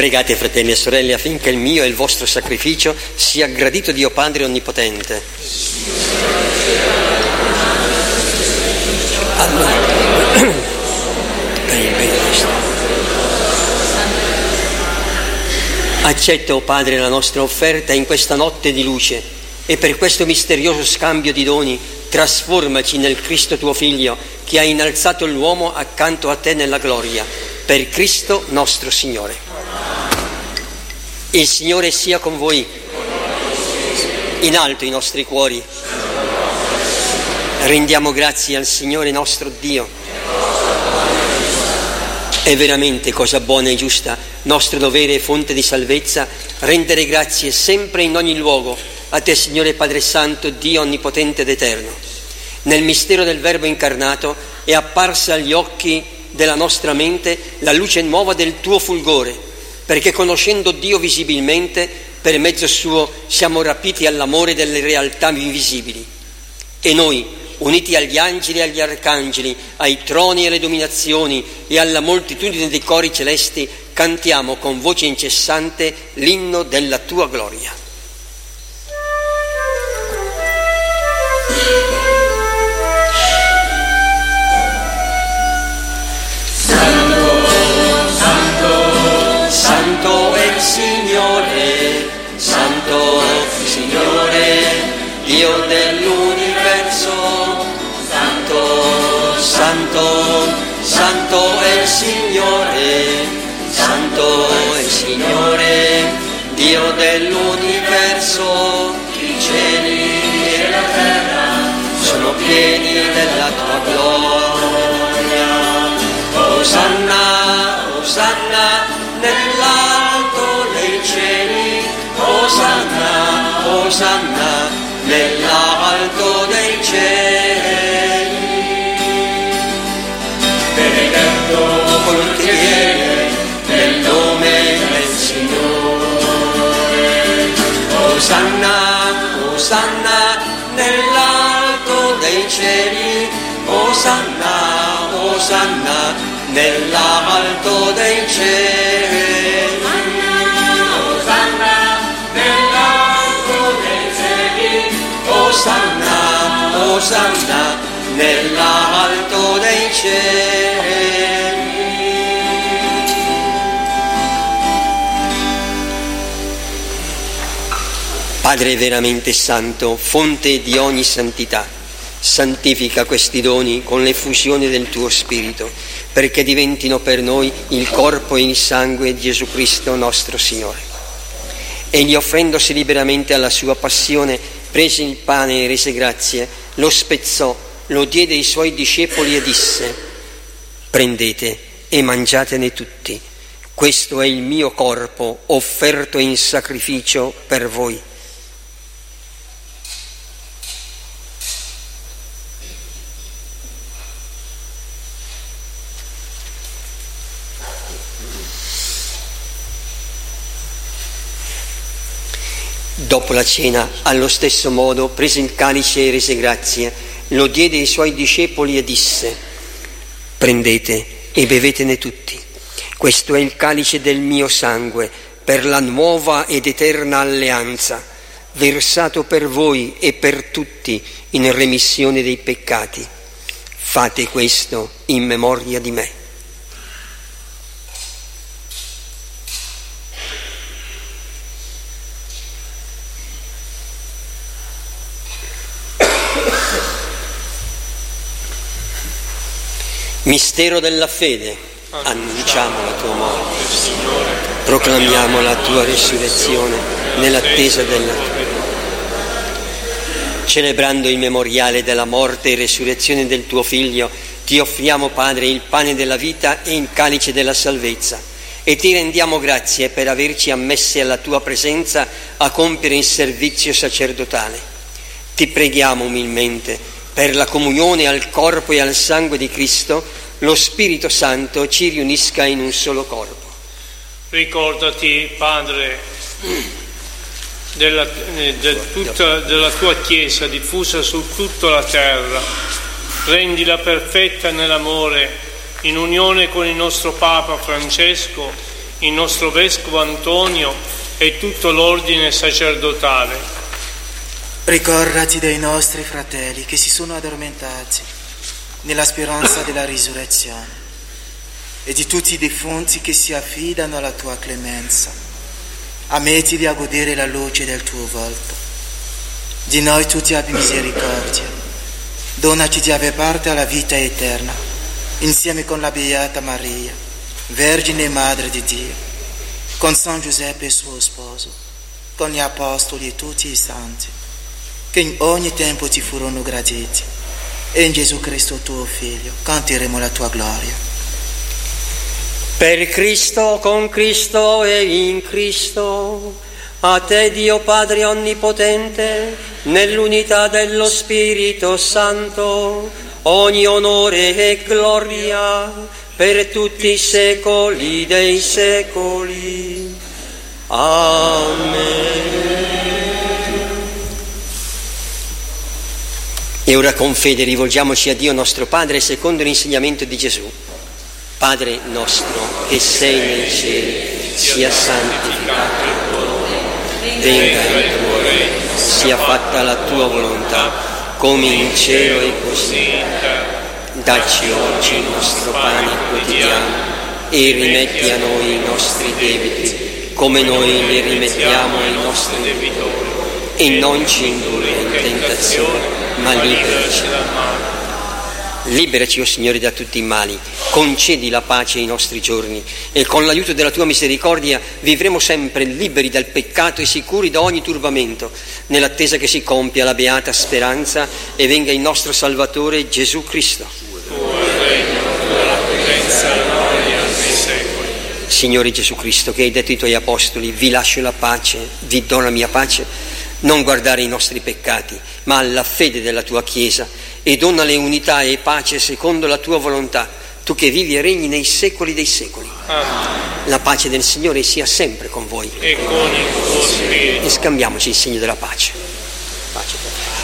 Pregate, fratelli e sorelle, affinché il mio e il vostro sacrificio sia gradito Dio Padre Onnipotente. Allora, per il bene nostro. Accetta, o Padre, la nostra offerta in questa notte di luce e per questo misterioso scambio di doni trasformaci nel Cristo tuo Figlio, che ha innalzato l'uomo accanto a te nella gloria, per Cristo nostro Signore. Il Signore sia con voi. In alto i nostri cuori. Rendiamo grazie al Signore nostro Dio. È veramente cosa buona e giusta, nostro dovere e fonte di salvezza, rendere grazie sempre in ogni luogo a te, Signore Padre Santo, Dio onnipotente ed eterno. Nel mistero del Verbo incarnato è apparsa agli occhi della nostra mente la luce nuova del tuo fulgore, perché conoscendo Dio visibilmente, per mezzo suo siamo rapiti all'amore delle realtà invisibili. E noi, uniti agli angeli e agli arcangeli, ai troni e alle dominazioni e alla moltitudine dei cori celesti, cantiamo con voce incessante l'inno della tua gloria. Santo è il Signore, Santo Signore, Dio dell'universo. Santo, Santo, Santo è il Signore, Santo è il Signore, Dio dell'universo. I cieli e la terra sono pieni della tua gloria. Osanna, Osanna nell'alto dei cieli, Osanna, Osanna nell'alto dei cieli. Benedetto colui che viene nel nome del Signore. Osanna, Osanna nell'alto dei cieli, Osanna, Osanna nell'alto dei cieli. Osanna nell'alto dei cieli, Osanna, Osanna nell'alto dei cieli. Padre veramente santo, fonte di ogni santità, santifica questi doni con l'effusione del tuo Spirito, perché diventino per noi il corpo e il sangue di Gesù Cristo nostro Signore. Egli, offrendosi liberamente alla sua passione, prese il pane e rese grazie, lo spezzò, lo diede ai suoi discepoli e disse: prendete e mangiatene tutti, questo è il mio corpo offerto in sacrificio per voi. Dopo la cena, allo stesso modo, prese il calice e rese grazie, lo diede ai suoi discepoli e disse: prendete e bevetene tutti, questo è il calice del mio sangue, per la nuova ed eterna alleanza, versato per voi e per tutti in remissione dei peccati. Fate questo in memoria di me. Mistero della fede, annunciamo la tua morte, proclamiamo la tua risurrezione nell'attesa della tua. Celebrando il memoriale della morte e resurrezione del tuo Figlio, ti offriamo, Padre, il pane della vita e il calice della salvezza, e ti rendiamo grazie per averci ammessi alla tua presenza a compiere il servizio sacerdotale. Ti preghiamo umilmente, per la comunione al corpo e al sangue di Cristo, lo Spirito Santo ci riunisca in un solo corpo. Ricordati, Padre, della tua Chiesa diffusa su tutta la terra. Rendila perfetta nell'amore, in unione con il nostro Papa Francesco il nostro Vescovo Antonio e tutto l'ordine sacerdotale. Ricordati dei nostri fratelli che si sono addormentati nella speranza della risurrezione e di tutti i defunti che si affidano alla tua clemenza. Ammettili a godere la luce del tuo volto. Di noi tutti abbi misericordia. Donaci di avere parte alla vita eterna, insieme con la Beata Maria, Vergine e Madre di Dio, con San Giuseppe suo sposo, con gli Apostoli e tutti i santi, che in ogni tempo ti furono graditi, e in Gesù Cristo tuo Figlio canteremo la tua gloria. Per Cristo, con Cristo e in Cristo, a te Dio Padre Onnipotente, nell'unità dello Spirito Santo, ogni onore e gloria per tutti i secoli dei secoli. Amen. E ora con fede rivolgiamoci a Dio nostro Padre secondo l'insegnamento di Gesù. Padre nostro che sei nei cieli, sia santificato il tuo nome, venga il tuo regno, sia fatta la tua volontà, come in cielo e così in terra. Dacci oggi il nostro pane quotidiano e rimetti a noi i nostri debiti, come noi li rimettiamo ai nostri debitori, e non ci indurre in tentazione, ma liberaci dal male. Liberaci, o Signore, da tutti i mali, concedi la pace ai nostri giorni e con l'aiuto della tua misericordia vivremo sempre liberi dal peccato e sicuri da ogni turbamento, nell'attesa che si compia la beata speranza e venga il nostro Salvatore Gesù Cristo. Tuo regno, la potenza, la gloria nei secoli. Signore Gesù Cristo, che hai detto ai tuoi apostoli: vi lascio la pace, vi do la mia pace, non guardare i nostri peccati, ma alla fede della tua Chiesa, e donale unità e pace secondo la tua volontà, tu che vivi e regni nei secoli dei secoli. Amen. La pace del Signore sia sempre con voi. E con il tuo spirito. E scambiamoci il segno della pace. Pace per te.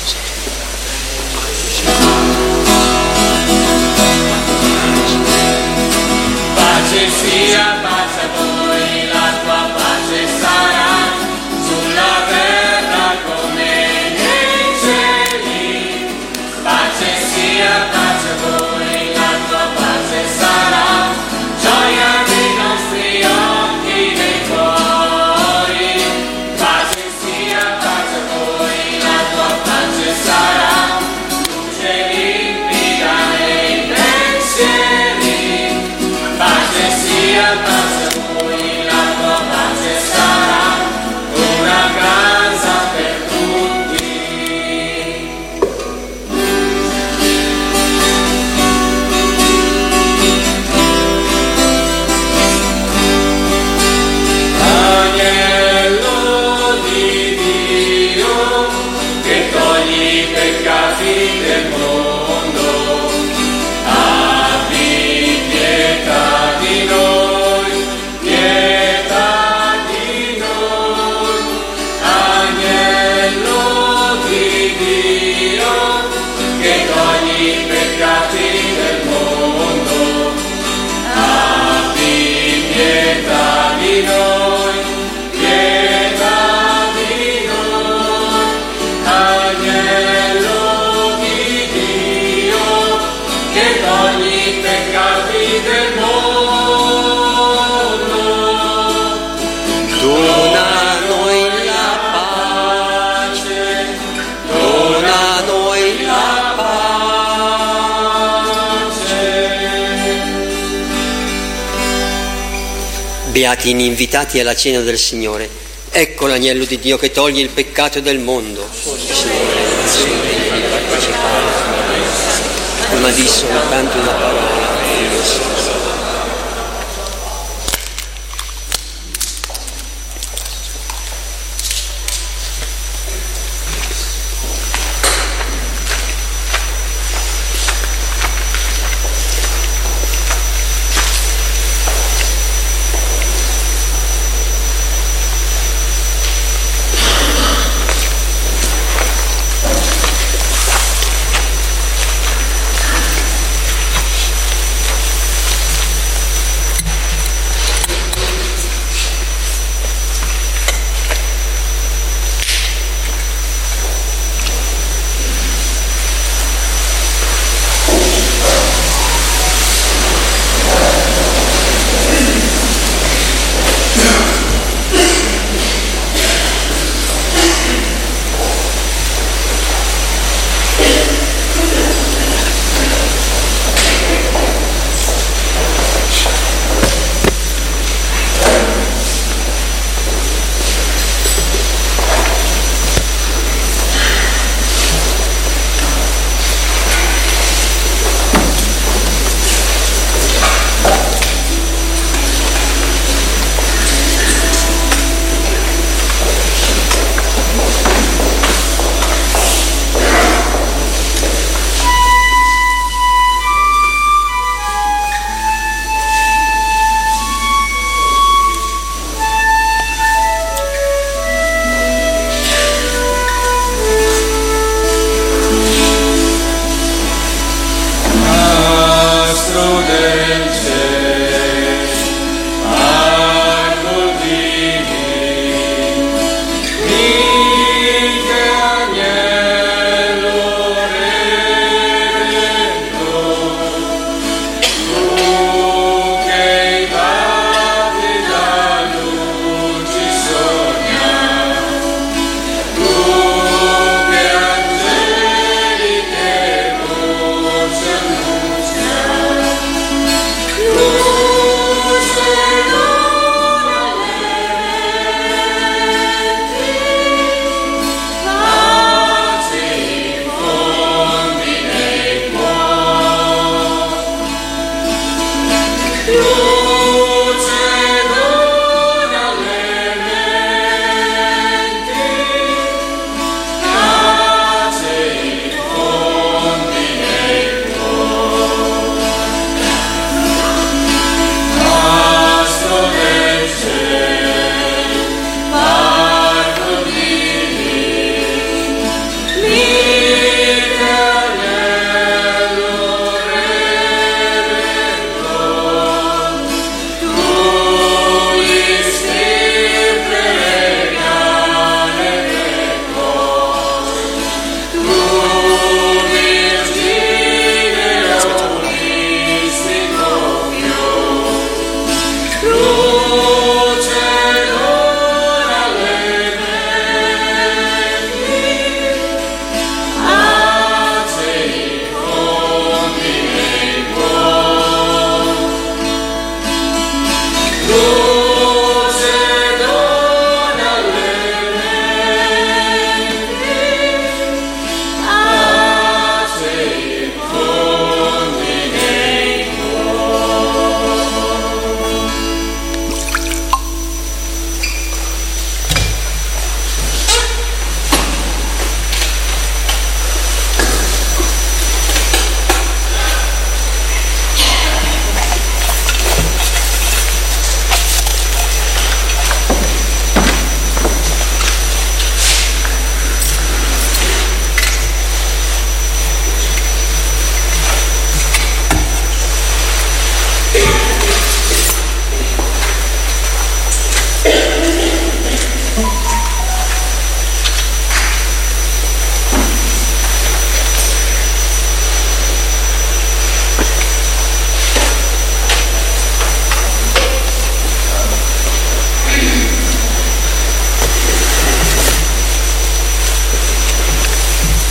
Pace sia, pace a voi, la tua pace sarà sulla terra come nei cieli. Pace sia, pace a voi, la tua pace sarà gioia dei nostri occhi, dei cuori. Pace sia, pace a voi, la tua pace sarà luce limpida nei pensieri. Pace sia, pace a voi, la tua pace sarà una casa per tutti. Agnello di Dio, che togli i peccati del mondo, abbi pietà di noi, pietà di noi. Agnello di Dio, che togli i peccati del mondo, abbi pietà di noi, pietà di noi. Agnello di Dio, che togli i peccati del mondo, Dona a noi la pace, dona a noi la pace. Beati gli invitati alla cena del Signore. Ecco l'agnello di Dio che toglie il peccato del mondo. Ma di soltanto una parola.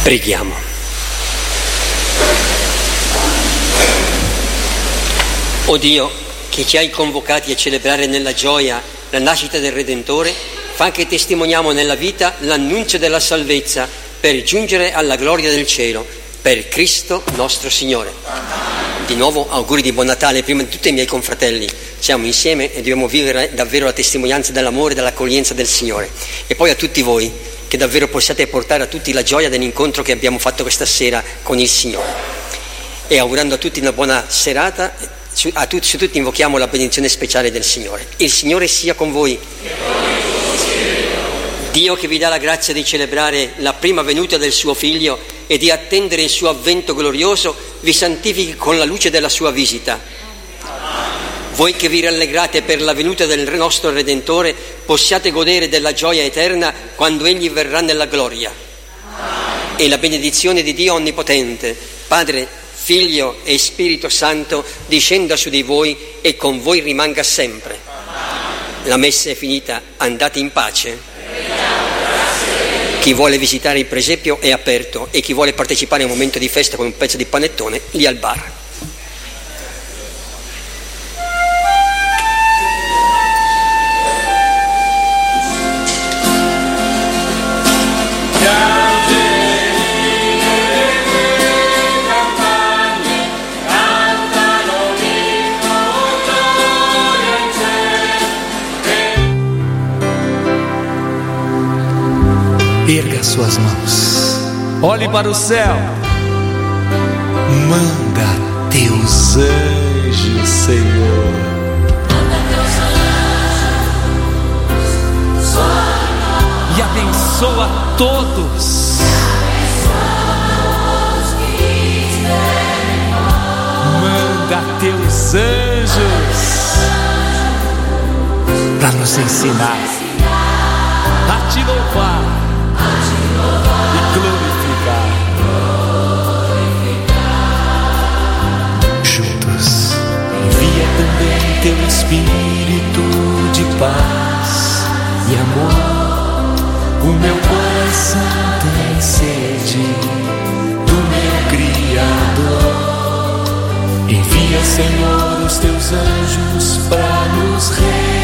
Preghiamo. O Dio, che ci hai convocati a celebrare nella gioia la nascita del Redentore, fa che testimoniamo nella vita l'annuncio della salvezza per giungere alla gloria del cielo, per Cristo nostro Signore. Di nuovo auguri di buon Natale prima di tutti ai miei confratelli. Siamo insieme e dobbiamo vivere davvero la testimonianza dell'amore e dell'accoglienza del Signore. E poi a tutti voi, che davvero possiate portare a tutti la gioia dell'incontro che abbiamo fatto questa sera con il Signore. E augurando a tutti una buona serata, su tutti invochiamo la benedizione speciale del Signore. Il Signore sia con voi. Dio, che vi dà la grazia di celebrare la prima venuta del suo Figlio e di attendere il suo avvento glorioso, vi santifichi con la luce della sua visita. Voi che vi rallegrate per la venuta del nostro Redentore, possiate godere della gioia eterna quando Egli verrà nella gloria. E la benedizione di Dio Onnipotente, Padre, Figlio e Spirito Santo, discenda su di voi e con voi rimanga sempre. La messa è finita, andate in pace. Chi vuole visitare il presepio è aperto e chi vuole partecipare a un momento di festa con un pezzo di panettone, lì al bar. Erga suas mãos, olhe para o céu, manda teus anjos, Senhor. Manda teus anjos, e abençoa todos. Manda teus anjos para nos ensinar a te louvar e glorificar. Juntos, envia também teu Espírito de paz e amor. O meu coração tem sede do meu Criador. Envia, Senhor, os teus anjos para nos